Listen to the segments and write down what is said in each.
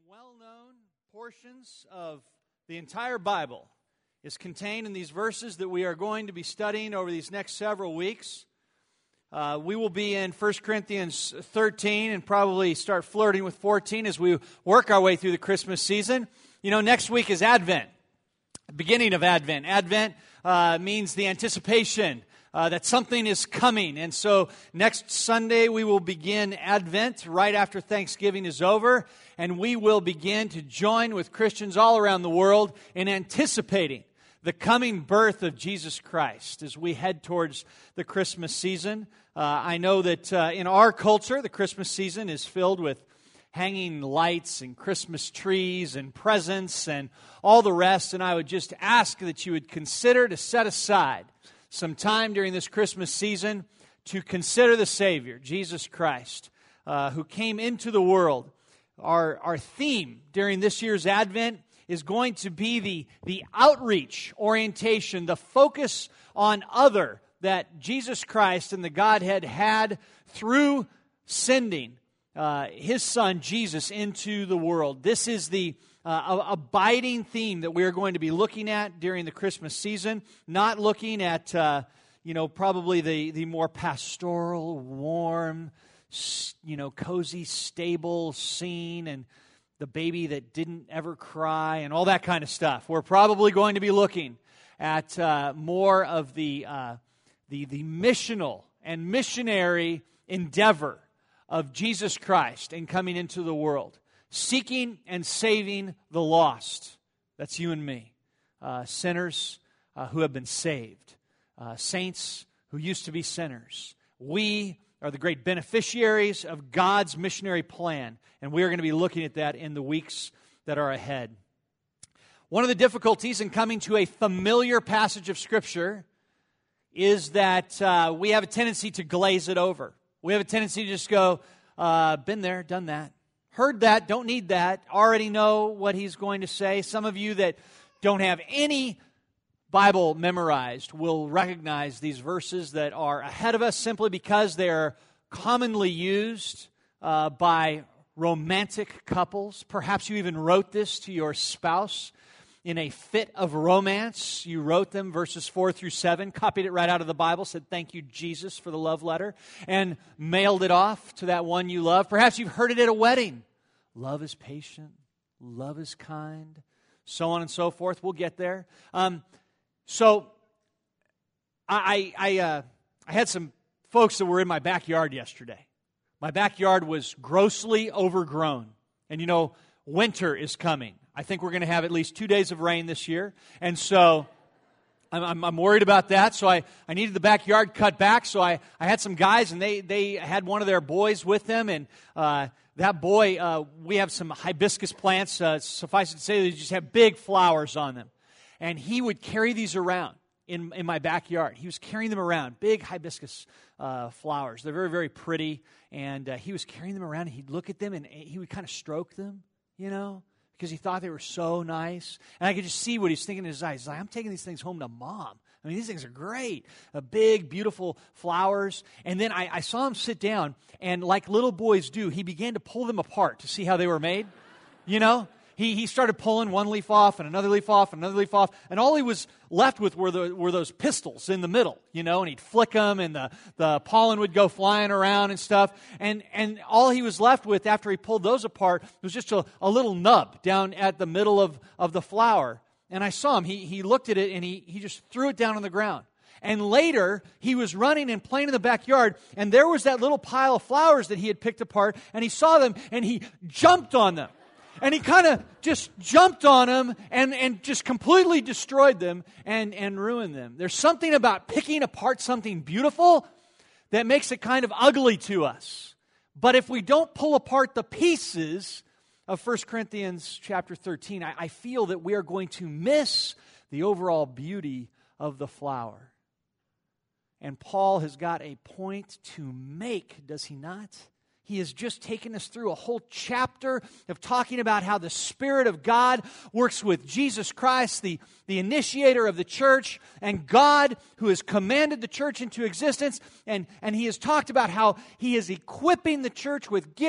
well-known portions of the entire Bible is contained in these verses that we are going to be studying over these next several weeks. We will be in 1 Corinthians 13 and probably start flirting with 14 as we work our way through the Christmas season. You know, next week is Advent, beginning of Advent. Advent means the anticipation that something is coming. And so next Sunday we will begin Advent right after Thanksgiving is over, and we will begin to join with Christians all around the world in anticipating the coming birth of Jesus Christ as we head towards the Christmas season. I know that in our culture, the Christmas season is filled with hanging lights and Christmas trees and presents and all the rest, and I would just ask that you would consider to set aside some time during this Christmas season to consider the Savior, Jesus Christ, who came into the world. Our theme during this year's Advent is going to be the outreach orientation, the focus on other that Jesus Christ and the Godhead had through sending His Son Jesus into the world. This is the abiding theme that we are going to be looking at during the Christmas season, not looking at, probably the more pastoral, warm, cozy, stable scene and the baby that didn't ever cry and all that kind of stuff. We're probably going to be looking at more of the missional and missionary endeavor of Jesus Christ in coming into the world, seeking and saving the lost. That's you and me. Sinners who have been saved. Saints who used to be sinners. We are the great beneficiaries of God's missionary plan, and we are going to be looking at that in the weeks that are ahead. One of the difficulties in coming to a familiar passage of Scripture is that we have a tendency to glaze it over. We have a tendency to just go, been there, done that. Heard that, don't need that, already know what he's going to say. Some of you that don't have any Bible memorized will recognize these verses that are ahead of us simply because they're commonly used by romantic couples. Perhaps you even wrote this to your spouse in a fit of romance. You wrote them, verses 4 through 7, copied it right out of the Bible, said, "Thank you, Jesus," for the love letter, and mailed it off to that one you love. Perhaps you've heard it at a wedding. Love is patient, love is kind, so on and so forth. We'll get there. So I had some folks that were in my backyard yesterday. My backyard was grossly overgrown. And winter is coming. I think we're going to have at least 2 days of rain this year. And so I'm worried about that. So I needed the backyard cut back. So I had some guys, and they had one of their boys with them. And that boy, we have some hibiscus plants. Suffice it to say, they just have big flowers on them. And he would carry these around in my backyard. He was carrying them around, big hibiscus flowers. They're very, very pretty. And he was carrying them around, and he'd look at them, and he would kind of stroke them, because he thought they were so nice. And I could just see what he's thinking in his eyes. He's like, I'm taking these things home to Mom. I mean, these things are great. Big, beautiful flowers. And then I saw him sit down, and like little boys do, he began to pull them apart to see how they were made, He started pulling one leaf off and another leaf off and another leaf off, and all he was left with were those pistils in the middle, and he'd flick them, and the pollen would go flying around and stuff, and all he was left with after he pulled those apart was just a little nub down at the middle of the flower. And I saw him. He looked at it, and he just threw it down on the ground. And later, he was running and playing in the backyard, and there was that little pile of flowers that he had picked apart, and he saw them, and he jumped on them. And he kind of just jumped on them and just completely destroyed them and ruined them. There's something about picking apart something beautiful that makes it kind of ugly to us. But if we don't pull apart the pieces of 1 Corinthians chapter 13, I feel that we are going to miss the overall beauty of the flower. And Paul has got a point to make, does he not? He has just taken us through a whole chapter of talking about how the Spirit of God works with Jesus Christ, the initiator of the church, and God who has commanded the church into existence. And he has talked about how he is equipping the church with gifts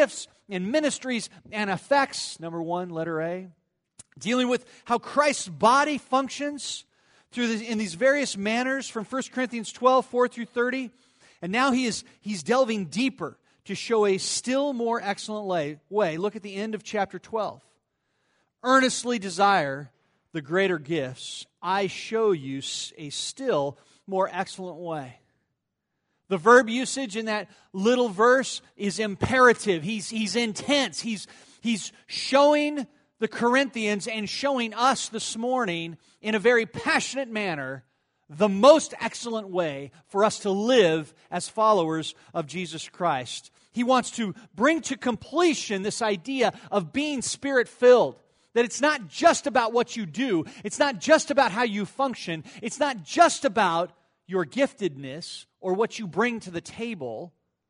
and ministries and effects, number 1, letter A. Dealing with how Christ's body functions in these various manners from 1 Corinthians 12, 4 through 30. And now he's delving deeper to show a still more excellent way. Look at the end of chapter 12. Earnestly desire the greater gifts. I show you a still more excellent way. The verb usage in that little verse is imperative. He's intense. He's showing the Corinthians and showing us this morning in a very passionate manner the most excellent way for us to live as followers of Jesus Christ. He wants to bring to completion this idea of being Spirit-filled. That it's not just about what you do. It's not just about how you function. It's not just about your giftedness or what you bring to the table.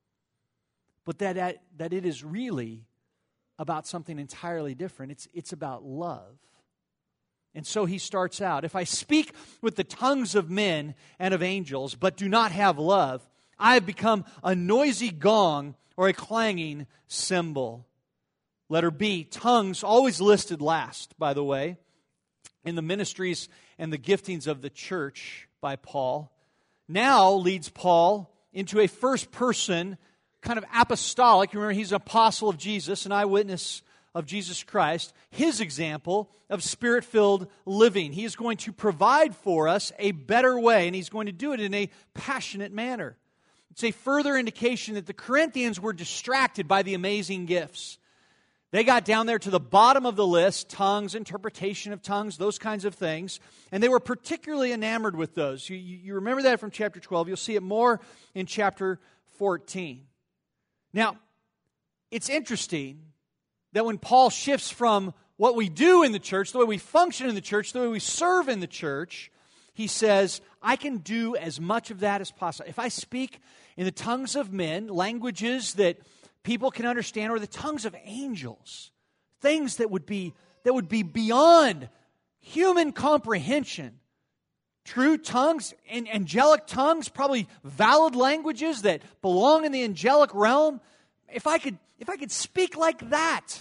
But that it is really about something entirely different. It's about love. And so he starts out, if I speak with the tongues of men and of angels, but do not have love, I have become a noisy gong or a clanging cymbal. Letter B, tongues, always listed last, by the way, in the ministries and the giftings of the church by Paul, now leads Paul into a first-person kind of apostolic. You remember, he's an apostle of Jesus, an eyewitness of Jesus Christ, his example of Spirit-filled living. He is going to provide for us a better way, and he's going to do it in a passionate manner. It's a further indication that the Corinthians were distracted by the amazing gifts. They got down there to the bottom of the list, tongues, interpretation of tongues, those kinds of things, and they were particularly enamored with those. You remember that from chapter 12. You'll see it more in chapter 14. Now, it's interesting that when Paul shifts from what we do in the church, the way we function in the church, the way we serve in the church, he says, I can do as much of that as possible. If I speak in the tongues of men, languages that people can understand, or the tongues of angels, things that would be beyond human comprehension. True tongues, and angelic tongues, probably valid languages that belong in the angelic realm. If I could speak like that,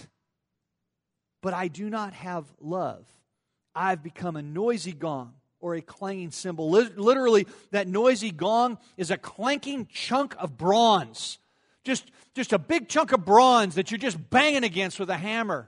but I do not have love, I've become a noisy gong or a clanging cymbal. Literally, that noisy gong is a clanking chunk of bronze. Just a big chunk of bronze that you're just banging against with a hammer.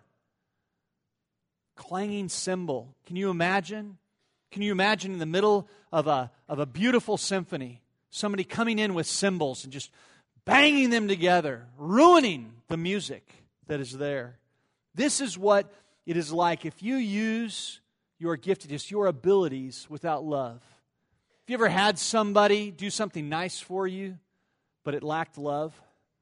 Clanging cymbal. Can you imagine? Can you imagine in the middle of a beautiful symphony, somebody coming in with cymbals and just banging them together, ruining the music that is there? This is what it is like if you use your giftedness, your abilities without love. Have you ever had somebody do something nice for you, but it lacked love?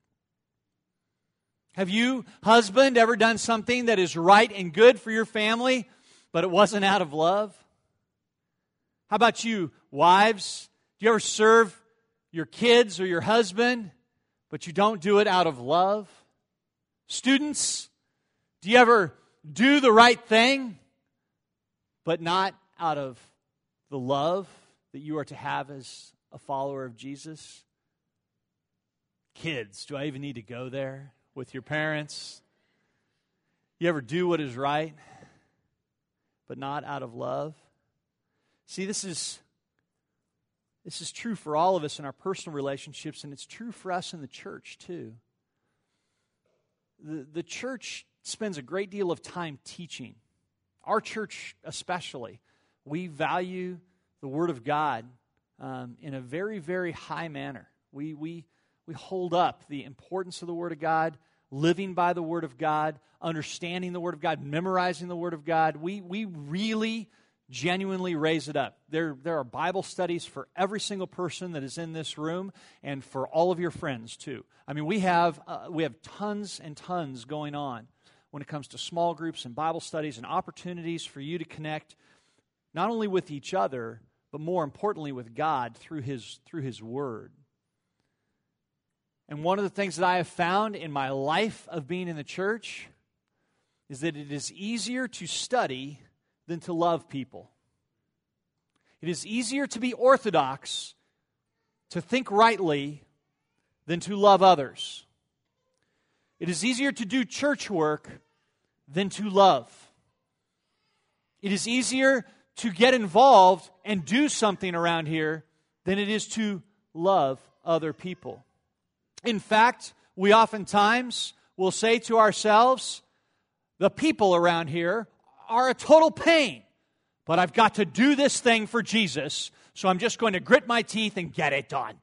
Have you, husband, ever done something that is right and good for your family, but it wasn't out of love? How about you, wives? Do you ever serve your kids or your husband, but you don't do it out of love? Students, do you ever do the right thing, but not out of the love that you are to have as a follower of Jesus? Kids, do I even need to go there with your parents? You ever do what is right, but not out of love? See, this is true for all of us in our personal relationships, and it's true for us in the church too. The church spends a great deal of time teaching. Our church especially. We value the Word of God in a very, very high manner. We hold up the importance of the Word of God, living by the Word of God, understanding the Word of God, memorizing the Word of God. We really genuinely raise it up. There are Bible studies for every single person that is in this room and for all of your friends too. I mean, we have tons and tons going on when it comes to small groups and Bible studies and opportunities for you to connect not only with each other, but more importantly with God through His Word. And one of the things that I have found in my life of being in the church is that it is easier to study than to love people. It is easier to be orthodox, to think rightly, than to love others. It is easier to do church work than to love. It is easier to get involved and do something around here than it is to love other people. In fact, we oftentimes will say to ourselves, the people around here are a total pain, but I've got to do this thing for Jesus, so I'm just going to grit my teeth and get it done.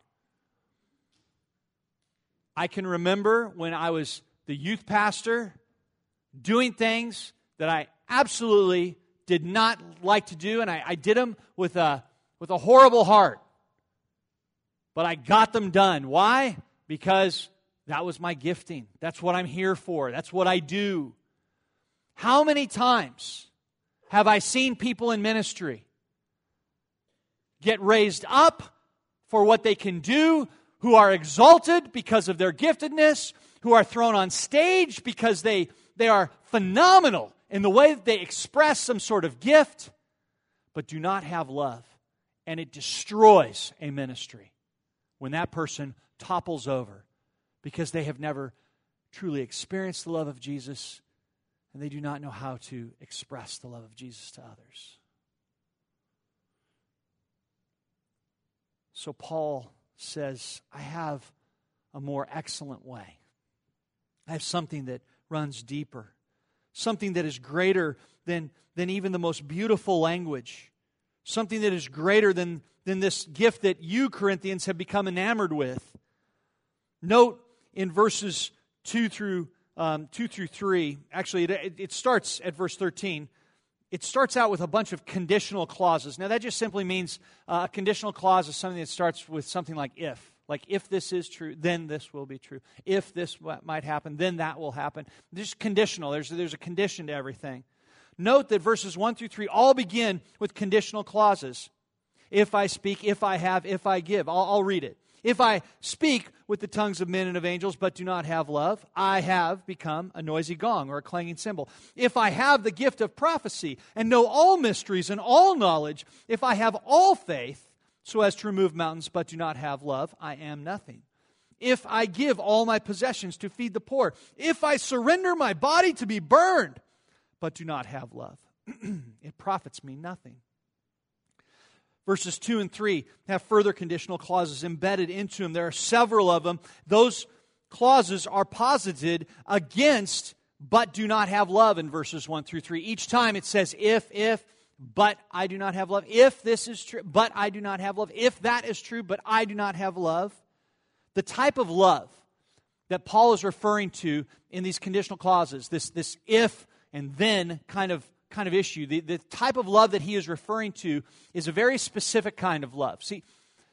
I can remember when I was the youth pastor doing things that I absolutely did not like to do, and I did them with a horrible heart. But I got them done. Why? Because that was my gifting. That's what I'm here for. That's what I do. How many times have I seen people in ministry get raised up for what they can do, who are exalted because of their giftedness, who are thrown on stage because they are phenomenal in the way that they express some sort of gift, but do not have love. And it destroys a ministry when that person topples over because they have never truly experienced the love of Jesus and they do not know how to express the love of Jesus to others. So Paul says, I have a more excellent way. I have something that runs deeper, something that is greater than even the most beautiful language, something that is greater than this gift that you, Corinthians, have become enamored with. Note in verses 2 through 3, actually it starts at verse 13. It starts out with a bunch of conditional clauses. Now that just simply means a conditional clause is something that starts with something like if. Like, if this is true, then this will be true. If this might happen, then that will happen. Just conditional. There's a condition to everything. Note that verses 1 through 3 all begin with conditional clauses. If I speak, if I have, if I give. I'll read it. If I speak with the tongues of men and of angels, but do not have love, I have become a noisy gong or a clanging cymbal. If I have the gift of prophecy and know all mysteries and all knowledge, if I have all faith, so as to remove mountains, but do not have love, I am nothing. If I give all my possessions to feed the poor, if I surrender my body to be burned, but do not have love, it profits me nothing. Verses 2 and 3 have further conditional clauses embedded into them. There are several of them. Those clauses are posited against, but do not have love in verses 1 through 3. Each time it says, if, but I do not have love. If this is true, but I do not have love. If that is true, but I do not have love. The type of love that Paul is referring to in these conditional clauses, this if and then kind of issue, the type of love that he is referring to is a very specific kind of love. See,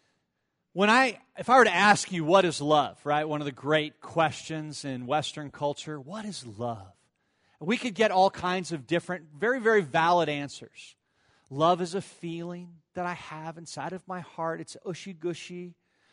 if I were to ask you what is love, right? One of the great questions in Western culture, what is love? We could get all kinds of different, very, very valid answers. Love is a feeling that I have inside of my heart. It's ushy-gushy.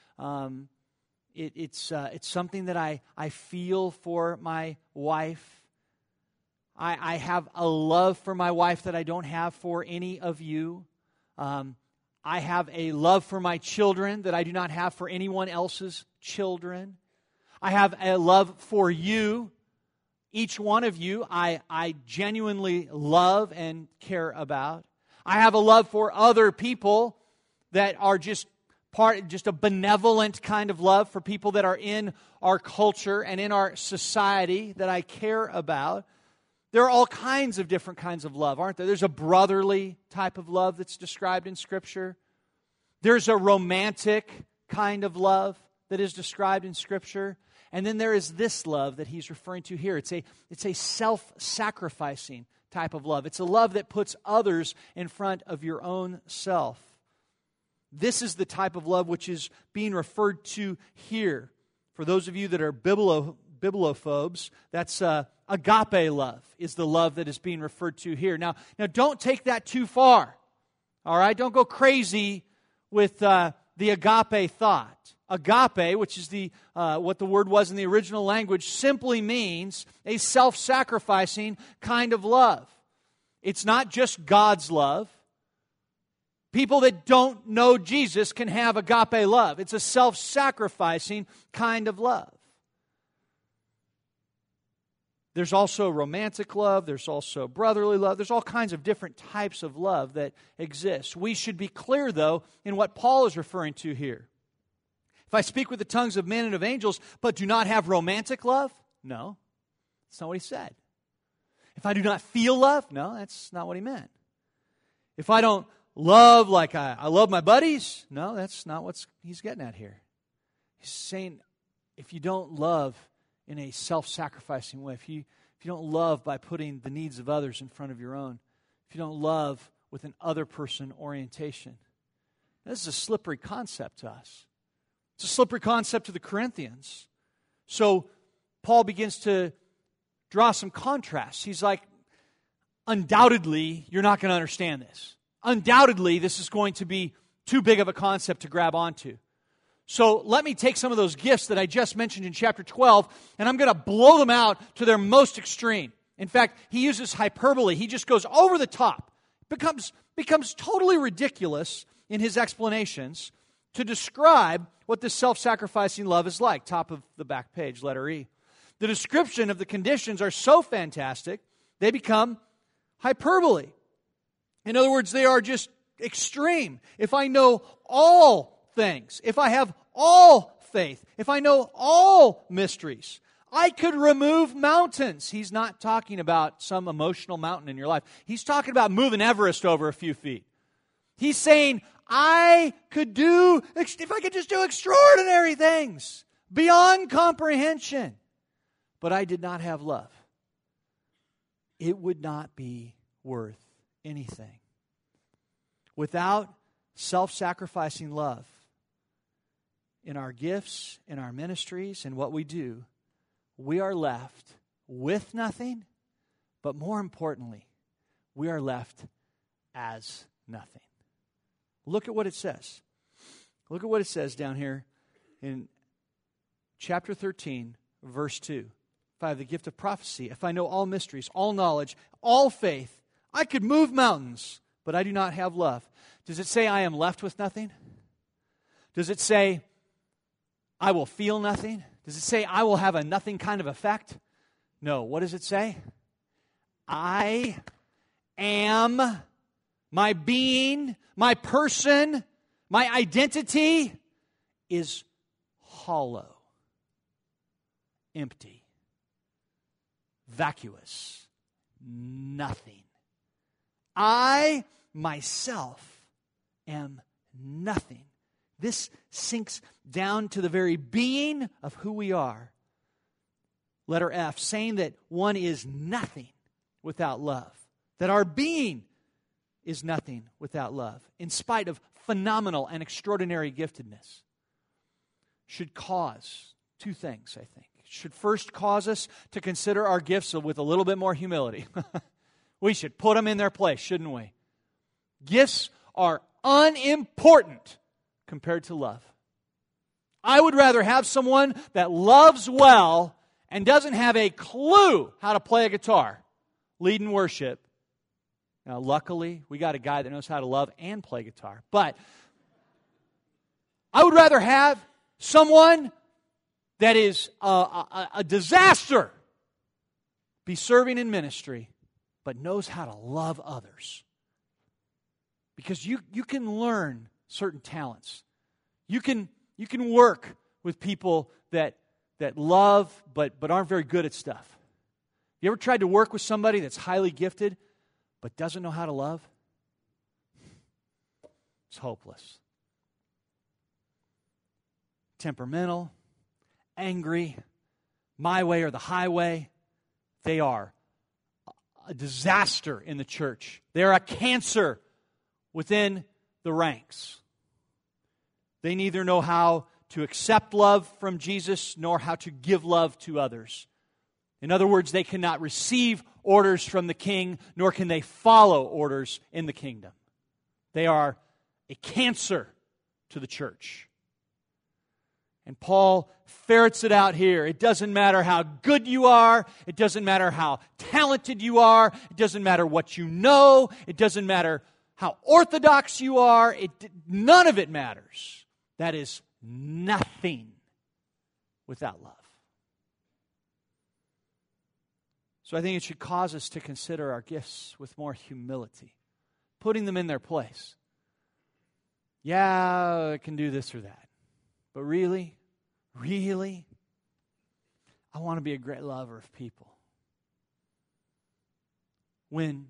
It's something that I feel for my wife. I have a love for my wife that I don't have for any of you. I have a love for my children that I do not have for anyone else's children. I have a love for you. Each one of you I genuinely love and care about. I have a love for other people that are just a benevolent kind of love for people that are in our culture and in our society that I care about. There are all kinds of different kinds of love, aren't there? There's a brotherly type of love that's described in Scripture. There's a romantic kind of love that is described in Scripture. And then there is this love that he's referring to here. It's a self-sacrificing type of love. It's a love that puts others in front of your own self. This is the type of love which is being referred to here. For those of you that are bibliophobes, that's agape love is the love that is being referred to here. Now don't take that too far. All right? Don't go crazy with the agape thought. Agape, which is what the word was in the original language, simply means a self-sacrificing kind of love. It's not just God's love. People that don't know Jesus can have agape love. It's a self-sacrificing kind of love. There's also romantic love. There's also brotherly love. There's all kinds of different types of love that exist. We should be clear, though, in what Paul is referring to here. If I speak with the tongues of men and of angels, but do not have romantic love, no, that's not what he said. If I do not feel love, no, that's not what he meant. If I don't love like I love my buddies, no, that's not what he's getting at here. He's saying if you don't love in a self-sacrificing way, if you don't love by putting the needs of others in front of your own, if you don't love with an other-person orientation, this is a slippery concept to us. It's a slippery concept to the Corinthians. So Paul begins to draw some contrasts. He's like, undoubtedly, you're not going to understand this. Undoubtedly, this is going to be too big of a concept to grab onto. So let me take some of those gifts that I just mentioned in chapter 12, and I'm going to blow them out to their most extreme. In fact, he uses hyperbole. He just goes over the top. Becomes totally ridiculous in his explanations to describe what this self-sacrificing love is like. Top of the back page, letter E. The description of the conditions are so fantastic, they become hyperbole. In other words, they are just extreme. If I know all things, if I have all faith, if I know all mysteries, I could remove mountains. He's not talking about some emotional mountain in your life. He's talking about moving Everest over a few feet. He's saying, if I could just do extraordinary things beyond comprehension, but I did not have love, it would not be worth anything. Without self-sacrificing love in our gifts, in our ministries, in what we do, we are left with nothing, but more importantly, we are left as nothing. Look at what it says. Look at what it says down here in chapter 13, verse 2. If I have the gift of prophecy, if I know all mysteries, all knowledge, all faith, I could move mountains, but I do not have love. Does it say I am left with nothing? Does it say I will feel nothing? Does it say I will have a nothing kind of effect? No. What does it say? I am, my being, my person, my identity is hollow, empty, vacuous, nothing. I, myself, am nothing. This sinks down to the very being of who we are. Letter F, saying that one is nothing without love. That our being is nothing without love, in spite of phenomenal and extraordinary giftedness, should cause two things, I think. It should first cause us to consider our gifts with a little bit more humility. We should put them in their place, shouldn't we? Gifts are unimportant compared to love. I would rather have someone that loves well and doesn't have a clue how to play a guitar, lead in worship. Now, luckily, we got a guy that knows how to love and play guitar. But I would rather have someone that is a disaster be serving in ministry, but knows how to love others. Because you can learn certain talents. You can work with people that love but aren't very good at stuff. You ever tried to work with somebody that's highly gifted but doesn't know how to love? It's hopeless. Temperamental, angry, my way or the highway. They are a disaster in the church. They are a cancer within the ranks. They neither know how to accept love from Jesus nor how to give love to others. In other words, they cannot receive orders from the king, nor can they follow orders in the kingdom. They are a cancer to the church. And Paul ferrets it out here. It doesn't matter how good you are. It doesn't matter how talented you are. It doesn't matter what you know. It doesn't matter how orthodox you are. None of it matters. That is nothing without love. So I think it should cause us to consider our gifts with more humility, putting them in their place. Yeah, I can do this or that. But really, I want to be a great lover of people. When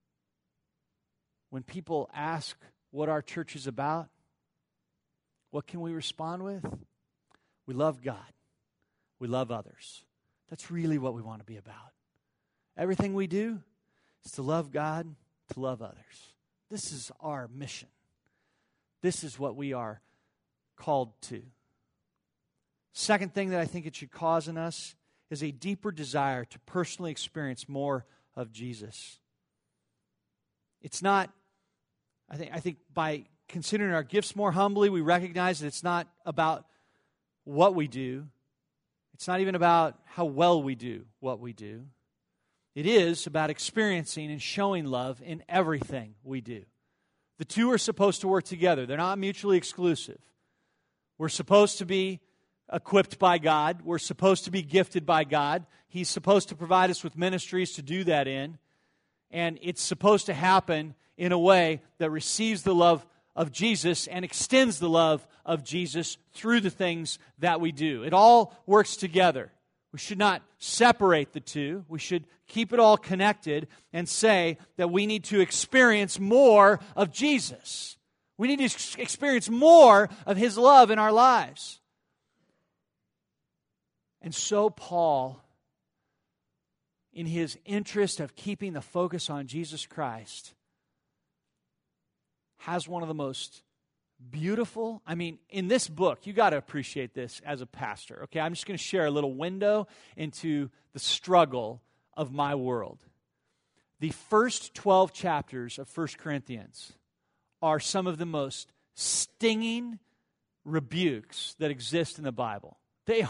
people ask what our church is about, what can we respond with? We love God. We love others. That's really what we want to be about. Everything we do is to love God, to love others. This is our mission. This is what we are called to. Second thing that I think it should cause in us is a deeper desire to personally experience more of Jesus. It's not, I think by considering our gifts more humbly, we recognize that it's not about what we do. It's not even about how well we do what we do. It is about experiencing and showing love in everything we do. The two are supposed to work together. They're not mutually exclusive. We're supposed to be equipped by God. We're supposed to be gifted by God. He's supposed to provide us with ministries to do that in. And it's supposed to happen in a way that receives the love of Jesus and extends the love of Jesus through the things that we do. It all works together. We should not separate the two. We should keep it all connected and say that we need to experience more of Jesus. We need to experience more of His love in our lives. And so Paul, in his interest of keeping the focus on Jesus Christ, has one of the most beautiful, in this book, you got to appreciate this as a pastor, okay? I'm just going to share a little window into the struggle of my world. The first 12 chapters of 1 Corinthians are some of the most stinging rebukes that exist in the Bible.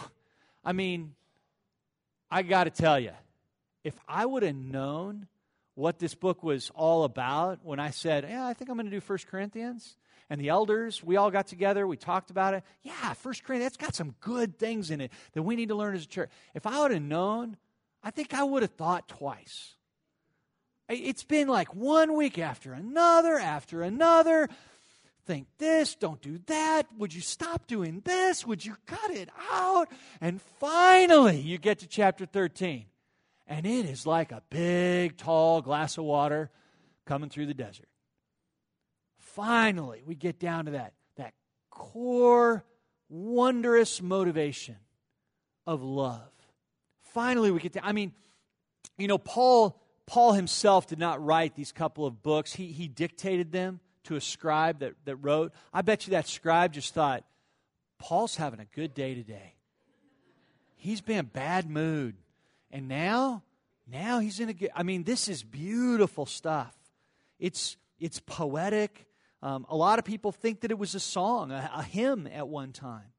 I got to tell you, if I would have known what this book was all about when I said, I think I'm going to do 1 Corinthians, and the elders, we all got together, we talked about it. 1 Corinthians, that's got some good things in it that we need to learn as a church. If I would have known, I think I would have thought twice. It's been like one week after another. Think this, don't do that. Would you stop doing this? Would you cut it out? And finally, you get to chapter 13. And it is like a big, tall glass of water coming through the desert. Finally, we get down to that core, wondrous motivation of love. Finally, we get to, Paul himself did not write these couple of books. He dictated them to a scribe that wrote. I bet you that scribe just thought, Paul's having a good day today. He's been in a bad mood. And now he's in a good... this is beautiful stuff. It's poetic. A lot of people think that it was a song, a hymn at one time.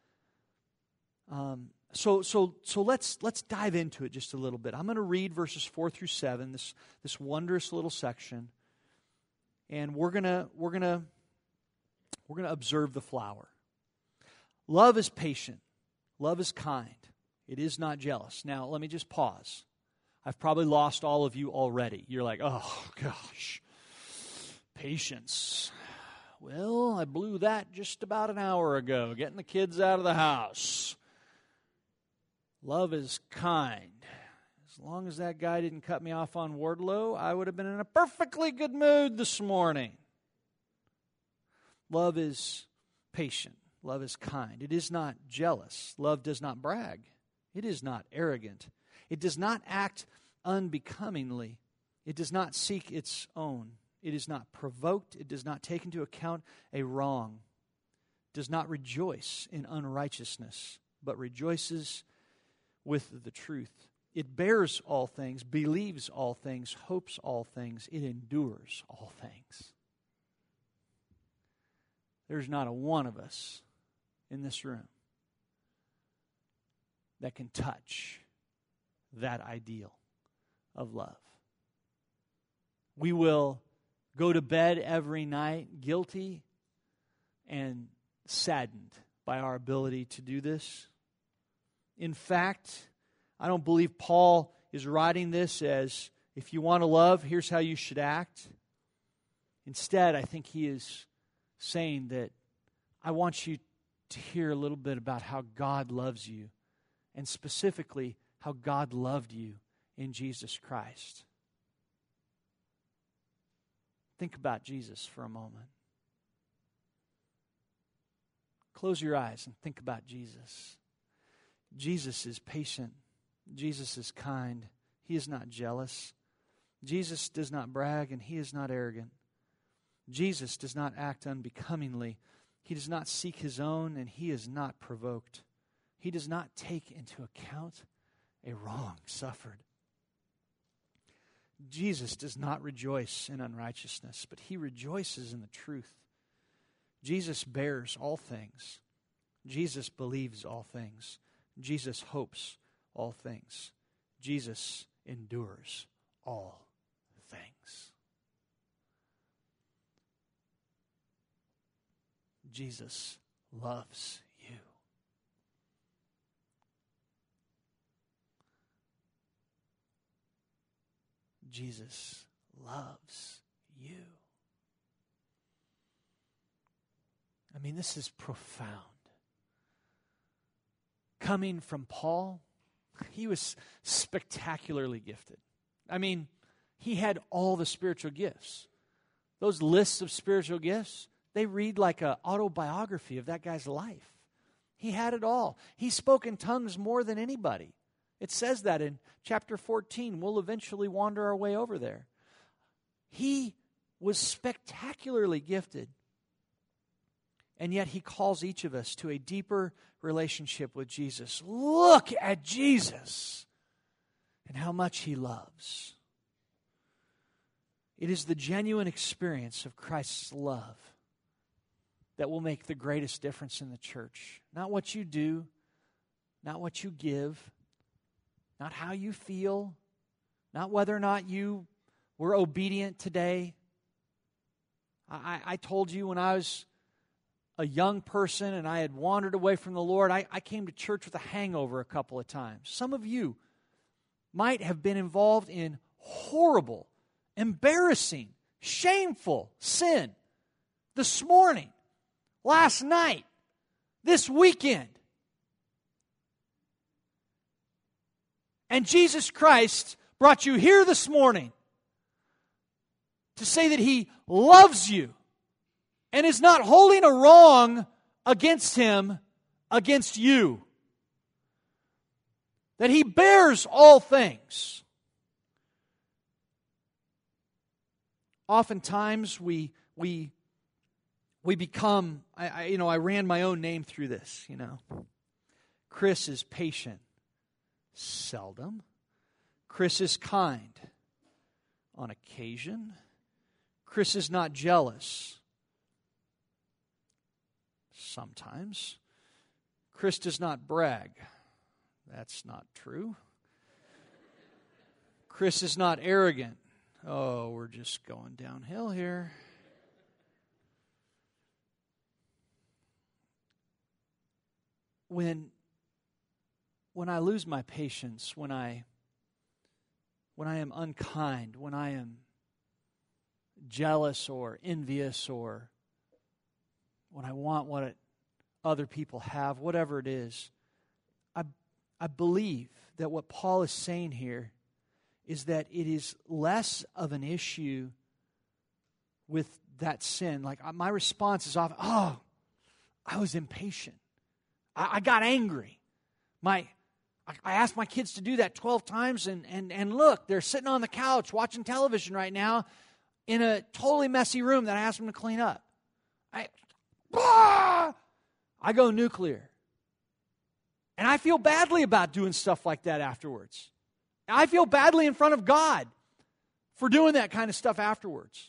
So let's dive into it just a little bit. I'm going to read verses 4 through 7, this wondrous little section, and we're gonna observe the flower. Love is patient. Love is kind. It is not jealous. Now, let me just pause. I've probably lost all of you already. You're like, oh, gosh, patience. Well, I blew that just about an hour ago, getting the kids out of the house. Love is kind. As long as that guy didn't cut me off on Wardlow, I would have been in a perfectly good mood this morning. Love is patient. Love is kind. It is not jealous. Love does not brag. It is not arrogant. It does not act unbecomingly. It does not seek its own. It is not provoked. It does not take into account a wrong. It does not rejoice in unrighteousness, but rejoices with the truth. It bears all things, believes all things, hopes all things. It endures all things. There's not a one of us in this room that can touch that ideal of love. We will go to bed every night guilty and saddened by our ability to do this. In fact, I don't believe Paul is writing this as, if you want to love, here's how you should act. Instead, I think he is saying that I want you to hear a little bit about how God loves you, and specifically how God loved you in Jesus Christ. Think about Jesus for a moment. Close your eyes and think about Jesus. Jesus is patient. Jesus is kind. He is not jealous. Jesus does not brag, and he is not arrogant. Jesus does not act unbecomingly. He does not seek his own, and he is not provoked. He does not take into account a wrong suffered. Jesus does not rejoice in unrighteousness, but he rejoices in the truth. Jesus bears all things. Jesus believes all things. Jesus hopes all things. Jesus endures all things. Jesus loves you. Jesus loves you. I mean, this is profound. Coming from Paul, he was spectacularly gifted. I mean, he had all the spiritual gifts. Those lists of spiritual gifts, they read like an autobiography of that guy's life. He had it all. He spoke in tongues more than anybody. It says that in chapter 14. We'll eventually wander our way over there. He was spectacularly gifted. And yet he calls each of us to a deeper relationship with Jesus. Look at Jesus and how much he loves. It is the genuine experience of Christ's love that will make the greatest difference in the church. Not what you do, not what you give, not how you feel, not whether or not you were obedient today. I told you when I was a young person and I had wandered away from the Lord, I came to church with a hangover a couple of times. Some of you might have been involved in horrible, embarrassing, shameful sin this morning, last night, this weekend. And Jesus Christ brought you here this morning to say that he loves you and is not holding a wrong against him, against you. That he bears all things. Oftentimes we become, I ran my own name through this, Chris is patient. Seldom. Chris is kind. On occasion. Chris is not jealous. Sometimes. Chris does not brag. That's not true. Chris is not arrogant. Oh, we're just going downhill here. When I lose my patience, when I am unkind, when I am jealous or envious, or when I want what other people have, whatever it is, I believe that what Paul is saying here is that it is less of an issue with that sin. Like my response is often, I was impatient. I got angry. I asked my kids to do that 12 times, and look, they're sitting on the couch watching television right now in a totally messy room that I asked them to clean up. I go nuclear. And I feel badly about doing stuff like that afterwards. I feel badly in front of God for doing that kind of stuff afterwards.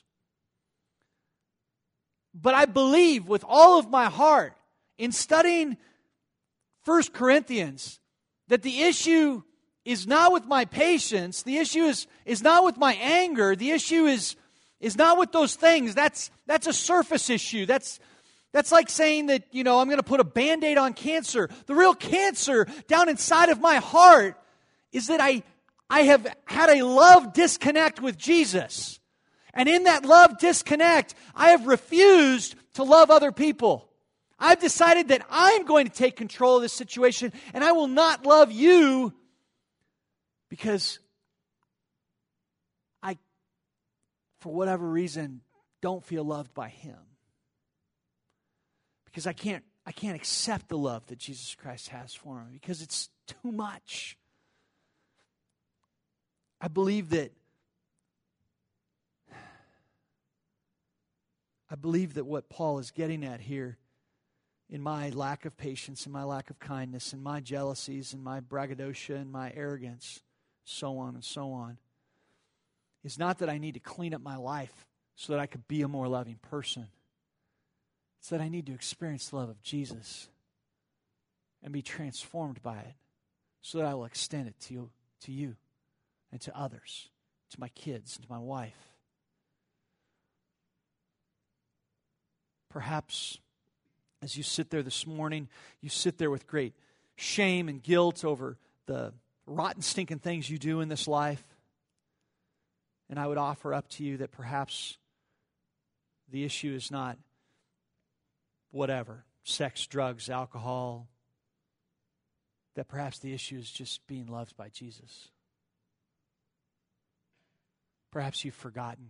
But I believe with all of my heart in studying 1 Corinthians that the issue is not with my patience. The issue is not with my anger. The issue is not with those things. That's a surface issue. That's like saying that, I'm going to put a Band-Aid on cancer. The real cancer down inside of my heart is that I I have had a love disconnect with Jesus. And in that love disconnect, I have refused to love other people. I've decided that I'm going to take control of this situation, and I will not love you because I, for whatever reason, don't feel loved by Him. Because I can't accept the love that Jesus Christ has for me because it's too much. I believe that what Paul is getting at here, in my lack of patience, in my lack of kindness, in my jealousies, in my braggadocio, and my arrogance, so on, is not that I need to clean up my life so that I could be a more loving person. It's that I need to experience the love of Jesus and be transformed by it so that I will extend it to you and to others, to my kids, and to my wife. Perhaps as you sit there this morning, you sit there with great shame and guilt over the rotten, stinking things you do in this life. And I would offer up to you that perhaps the issue is not whatever, sex, drugs, alcohol, that perhaps the issue is just being loved by Jesus. Perhaps you've forgotten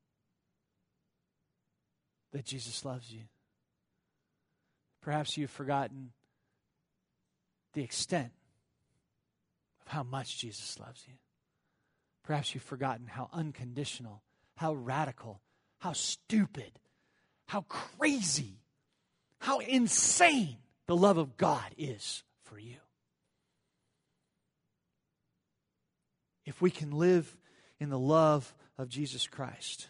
that Jesus loves you. Perhaps you've forgotten the extent of how much Jesus loves you. Perhaps you've forgotten how unconditional, how radical, how stupid, how crazy, how insane the love of God is for you. If we can live in the love of Jesus Christ,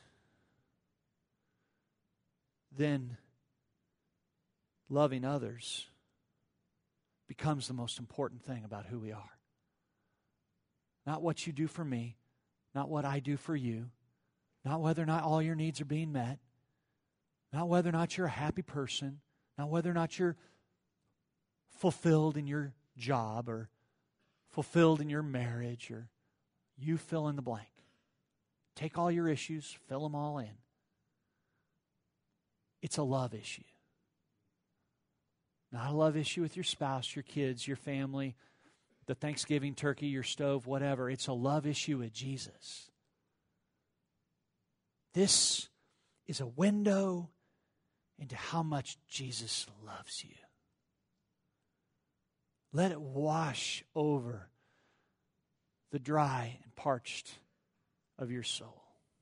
then loving others becomes the most important thing about who we are. Not what you do for me, not what I do for you, not whether or not all your needs are being met, not whether or not you're a happy person, not whether or not you're fulfilled in your job or fulfilled in your marriage, or you fill in the blank. Take all your issues, fill them all in. It's a love issue. Not a love issue with your spouse, your kids, your family, the Thanksgiving turkey, your stove, whatever. It's a love issue with Jesus. This is a window into how much Jesus loves you. Let it wash over the dry and parched of your soul.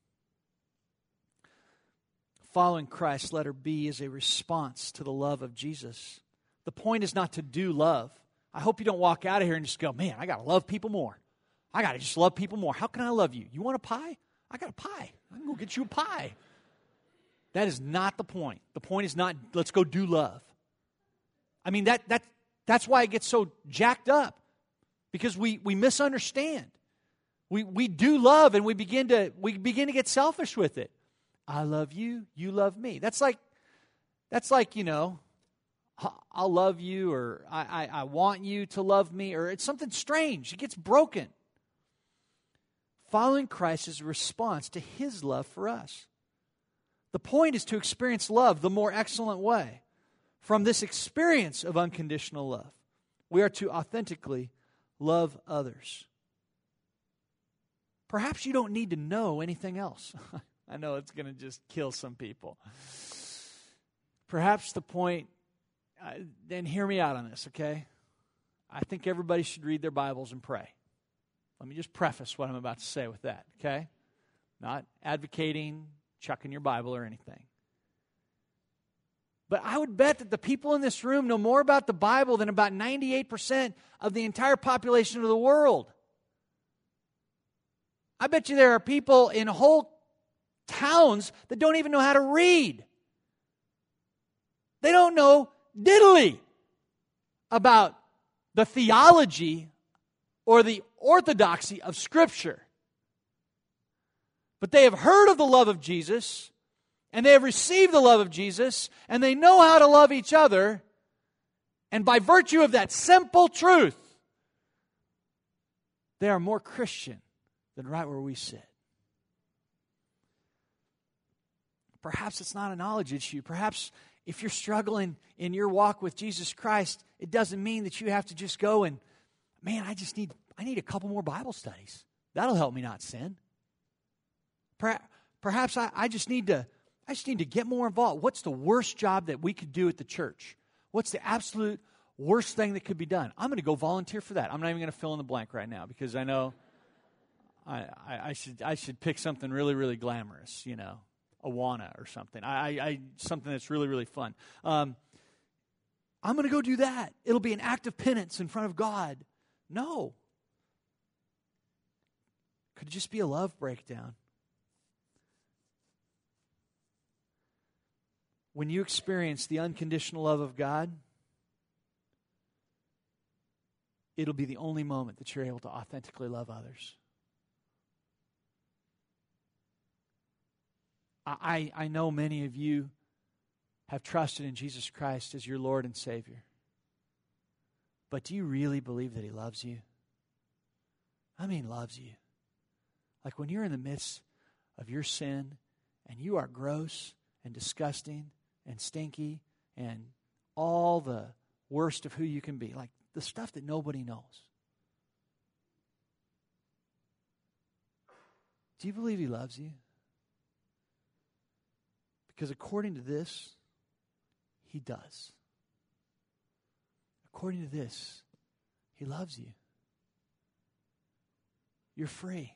Following Christ, letter B, is a response to the love of Jesus. The point is not to do love. I hope you don't walk out of here and just go, man, I got to love people more. I got to just love people more. How can I love you? You want a pie? I got a pie. I can go get you a pie. That is not the point. The point is not, let's go do love. I mean, that's why it gets so jacked up. Because we misunderstand. We do love and we begin to get selfish with it. I love you, you love me. That's like, you know, I'll love you, or I want you to love me, or it's something strange. It gets broken. Following Christ is a response to His love for us. The point is to experience love the more excellent way. From this experience of unconditional love, we are to authentically love others. Perhaps you don't need to know anything else. I know it's going to just kill some people. Perhaps the point, then hear me out on this, okay? I think everybody should read their Bibles and pray. Let me just preface what I'm about to say with that, okay? Not advocating chucking your Bible or anything. But I would bet that the people in this room know more about the Bible than about 98% of the entire population of the world. I bet you there are people in whole towns that don't even know how to read. They don't know diddly about the theology or the orthodoxy of Scripture. But they have heard of the love of Jesus, and they have received the love of Jesus, and they know how to love each other. And by virtue of that simple truth, they are more Christian than right where we sit. Perhaps it's not a knowledge issue. Perhaps if you're struggling in your walk with Jesus Christ, it doesn't mean that you have to just go and, man, I need a couple more Bible studies. That'll help me not sin. Perhaps I just need to get more involved. What's the worst job that we could do at the church? What's the absolute worst thing that could be done? I'm going to go volunteer for that. I'm not even going to fill in the blank right now because I know I should pick something really, really glamorous, Awana or something. Something that's really, really fun. I'm going to go do that. It'll be an act of penance in front of God. No. Could it just be a love breakdown? When you experience the unconditional love of God, it'll be the only moment that you're able to authentically love others. I know many of you have trusted in Jesus Christ as your Lord and Savior. But do you really believe that He loves you? I mean, loves you. Like when you're in the midst of your sin and you are gross and disgusting and stinky and all the worst of who you can be, like the stuff that nobody knows. Do you believe He loves you? Because according to this, He does. According to this, He loves you. You're free.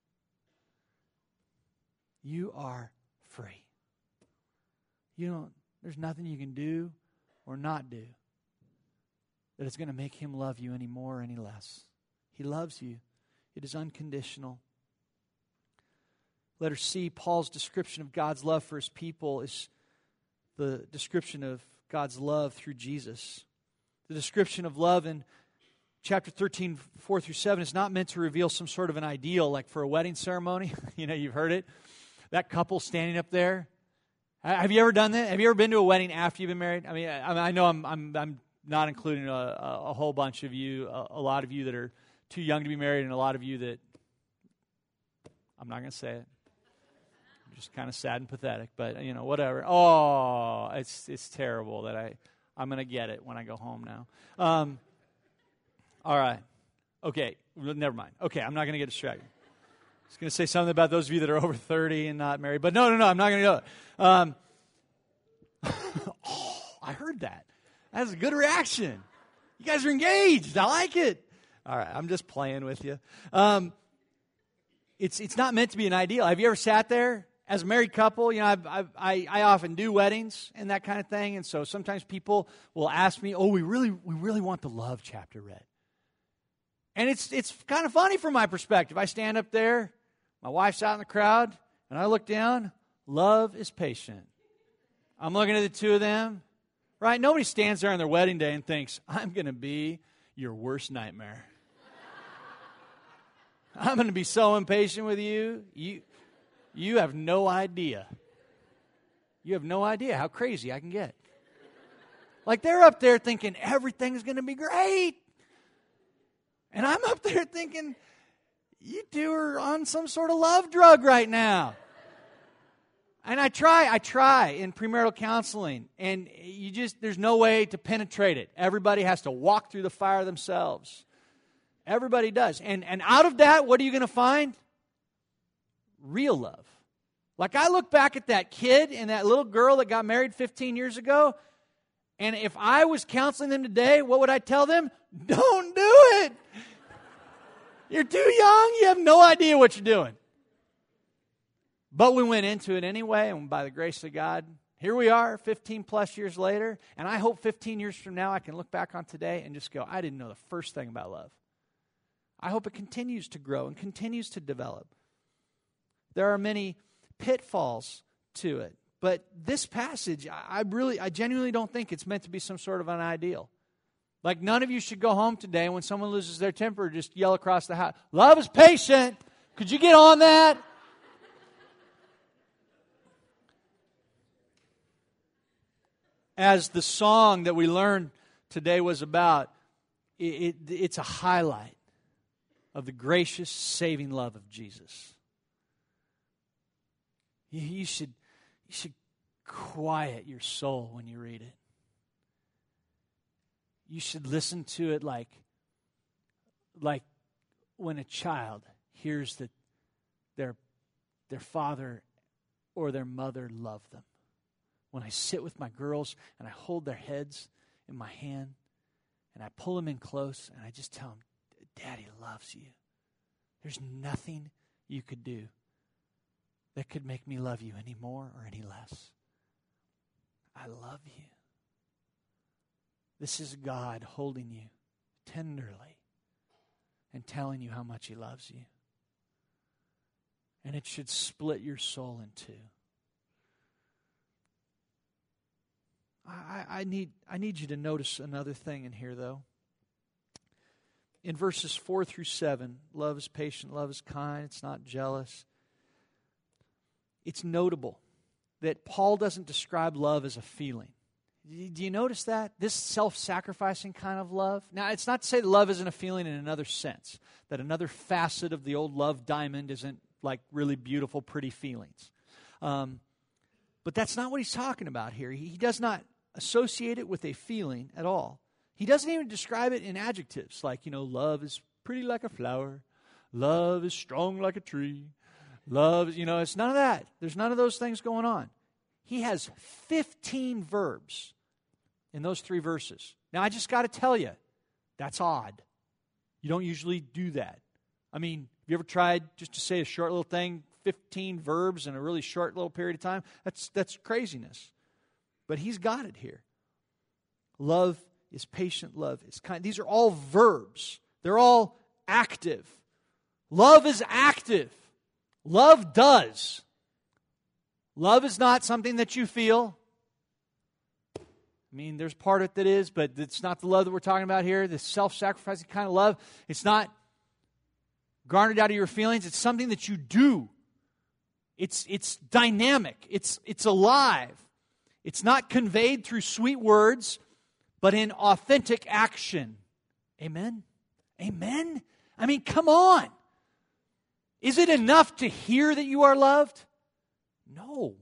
You are free. There's nothing you can do or not do that is going to make Him love you any more or any less. He loves you. It is unconditional. Letter C, Paul's description of God's love for His people is the description of God's love through Jesus. The description of love in chapter 13, 4 through 7 is not meant to reveal some sort of an ideal like for a wedding ceremony. You've heard it. That couple standing up there. Have you ever done that? Have you ever been to a wedding after you've been married? I know I'm not including a whole bunch of you, a lot of you that are too young to be married, and a lot of you that, I'm not going to say it. I'm just kind of sad and pathetic, but whatever. Oh, it's terrible that I'm going to get it when I go home now. All right. Okay, never mind. Okay, I'm not going to get distracted. I was going to say something about those of you that are over 30 and not married, but no, I'm not going to do it. I heard that. That's a good reaction. You guys are engaged. I like it. All right, I'm just playing with you. It's not meant to be an ideal. Have you ever sat there as a married couple? I often do weddings and that kind of thing, and so sometimes people will ask me, "Oh, we really want the love chapter read." And it's kind of funny from my perspective. I stand up there, my wife's out in the crowd, and I look down. Love is patient. I'm looking at the two of them, right? Nobody stands there on their wedding day and thinks, I'm going to be your worst nightmare. I'm going to be so impatient with you. You have no idea. You have no idea how crazy I can get. Like they're up there thinking everything's going to be great. And I'm up there thinking, you two are on some sort of love drug right now. And I try in premarital counseling, and there's no way to penetrate it. Everybody has to walk through the fire themselves. Everybody does. And out of that, what are you going to find? Real love. Like I look back at that kid and that little girl that got married 15 years ago, and if I was counseling them today, what would I tell them? Don't do it. You're too young. You have no idea what you're doing. But we went into it anyway, and by the grace of God, here we are 15 plus years later, and I hope 15 years from now I can look back on today and just go, I didn't know the first thing about love. I hope it continues to grow and continues to develop. There are many pitfalls to it, but this passage, I genuinely don't think it's meant to be some sort of an ideal. Like none of you should go home today and when someone loses their temper, just yell across the house, love is patient. Could you get on that? As the song that we learned today was about, it's a highlight of the gracious, saving love of Jesus. You should quiet your soul when you read it. You should listen to it like when a child hears that their father or their mother love them. When I sit with my girls and I hold their heads in my hand and I pull them in close and I just tell them, Daddy loves you. There's nothing you could do that could make me love you any more or any less. I love you. This is God holding you tenderly and telling you how much He loves you. And it should split your soul in two. I need you to notice another thing in here, though. In verses 4 through 7, love is patient, love is kind, it's not jealous. It's notable that Paul doesn't describe love as a feeling. Do you notice that? This self-sacrificing kind of love. Now, it's not to say that love isn't a feeling in another sense, that another facet of the old love diamond isn't like really beautiful, pretty feelings. But that's not what he's talking about here. He does not associate it with a feeling at all. He doesn't even describe it in adjectives like, love is pretty like a flower. Love is strong like a tree. Love, it's none of that. There's none of those things going on. He has 15 verbs in those 3 verses. Now, I just got to tell you, that's odd. You don't usually do that. I mean, have you ever tried just to say a short little thing, 15 verbs in a really short little period of time? That's craziness. But he's got it here. Love is patient, love is kind. These are all verbs. They're all active. Love is active. Love does. Love is not something that you feel. I mean, there's part of it that is, but it's not the love that we're talking about here, this self-sacrificing kind of love. It's not garnered out of your feelings. It's something that you do. It's dynamic. It's alive. It's not conveyed through sweet words, but in authentic action. Amen? Amen? I mean, come on. Is it enough to hear that you are loved? No.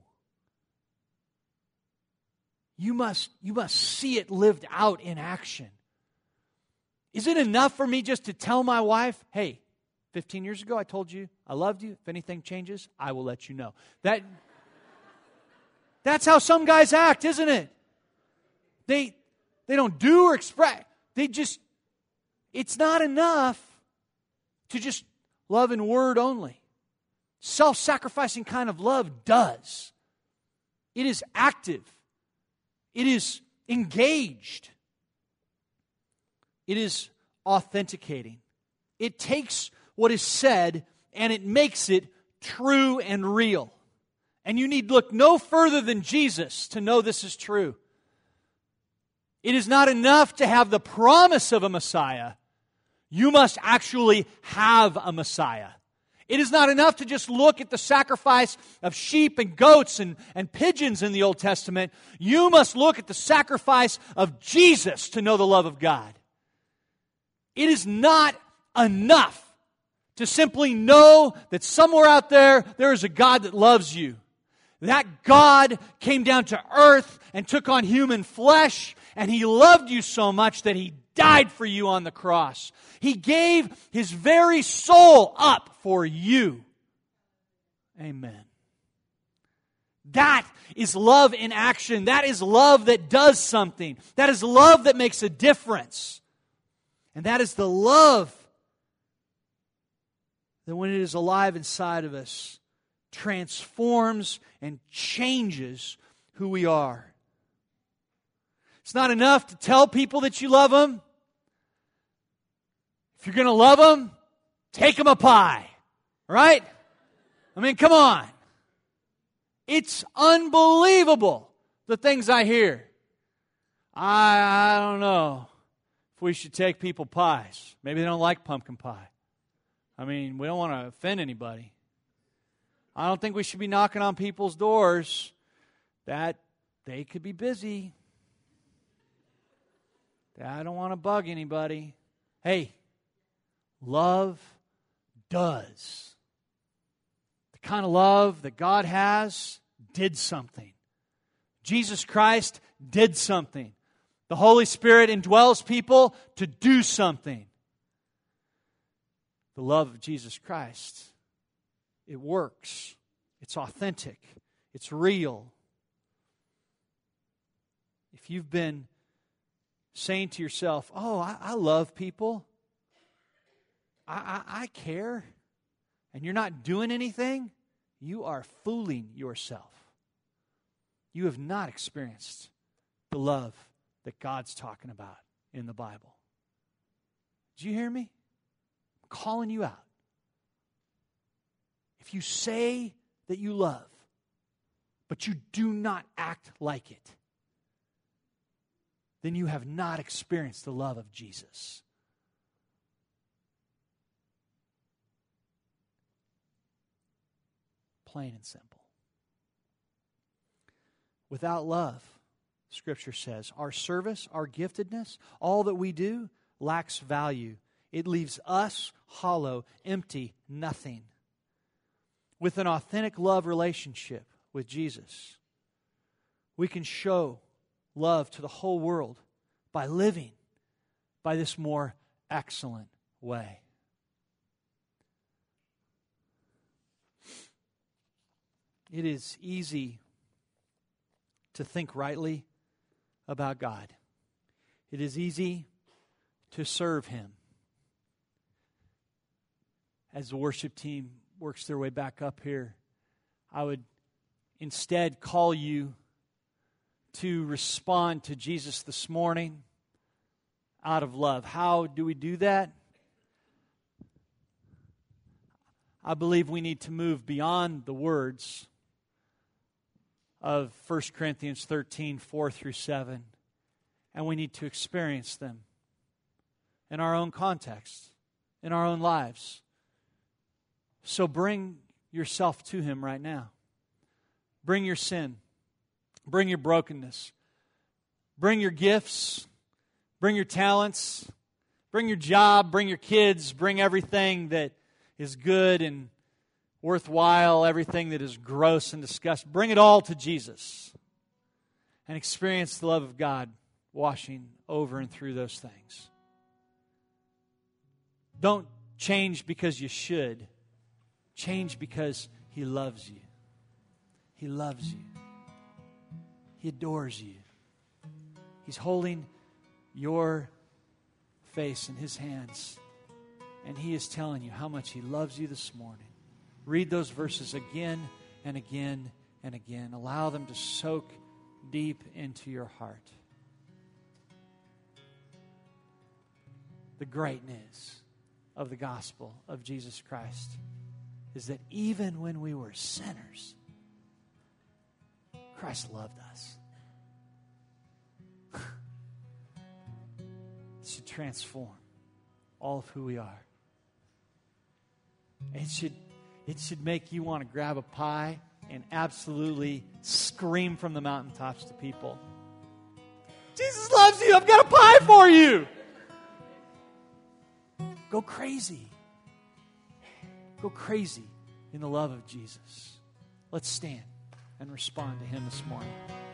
You must see it lived out in action. Is it enough for me just to tell my wife, hey, 15 years ago I told you I loved you. If anything changes, I will let you know. That's how some guys act, isn't it? They don't do or express. It's not enough to just love in word only. Self-sacrificing kind of love does. It is active. It is engaged. It is authenticating. It takes what is said and it makes it true and real. And you need look no further than Jesus to know this is true. It is not enough to have the promise of a Messiah. You must actually have a Messiah. It is not enough to just look at the sacrifice of sheep and goats and pigeons in the Old Testament. You must look at the sacrifice of Jesus to know the love of God. It is not enough to simply know that somewhere out there is a God that loves you. That God came down to earth and took on human flesh, and He loved you so much that He died for you on the cross. He gave His very soul up for you. Amen. That is love in action. That is love that does something. That is love that makes a difference. And that is the love that when it is alive inside of us, transforms and changes who we are. It's not enough to tell people that you love them. If you're going to love them, take them a pie. Right? I mean, come on. It's unbelievable, the things I hear. I don't know if we should take people pies. Maybe they don't like pumpkin pie. I mean, we don't want to offend anybody. I don't think we should be knocking on people's doors that they could be busy. I don't want to bug anybody. Hey, love does. The kind of love that God has did something. Jesus Christ did something. The Holy Spirit indwells people to do something. The love of Jesus Christ, it works. It's authentic. It's real. If you've been saying to yourself, oh, I love people, I care, and you're not doing anything, you are fooling yourself. You have not experienced the love that God's talking about in the Bible. Did you hear me? I'm calling you out. If you say that you love, but you do not act like it, then you have not experienced the love of Jesus. Plain and simple. Without love, Scripture says, our service, our giftedness, all that we do lacks value. It leaves us hollow, empty, nothing. With an authentic love relationship with Jesus, we can show love to the whole world by living by this more excellent way. It is easy to think rightly about God. It is easy to serve Him. As the worship team works their way back up here, I would instead call you to respond to Jesus this morning out of love. How do we do that? I believe we need to move beyond the words of 1 Corinthians 13, 4 through 7. And we need to experience them in our own context, in our own lives. So bring yourself to Him right now. Bring your sin. Bring your brokenness. Bring your gifts. Bring your talents. Bring your job. Bring your kids. Bring everything that is good and worthwhile, everything that is gross and disgusting. Bring it all to Jesus and experience the love of God washing over and through those things. Don't change because you should. Change because He loves you. He loves you. He adores you. He's holding your face in His hands, and He is telling you how much He loves you this morning. Read those verses again and again and again. Allow them to soak deep into your heart. The great news of the gospel of Jesus Christ is that even when we were sinners, Christ loved us. It should transform all of who we are. It should make you want to grab a pie and absolutely scream from the mountaintops to people, Jesus loves you. I've got a pie for you. Go crazy. Go crazy in the love of Jesus. Let's stand and respond to Him this morning.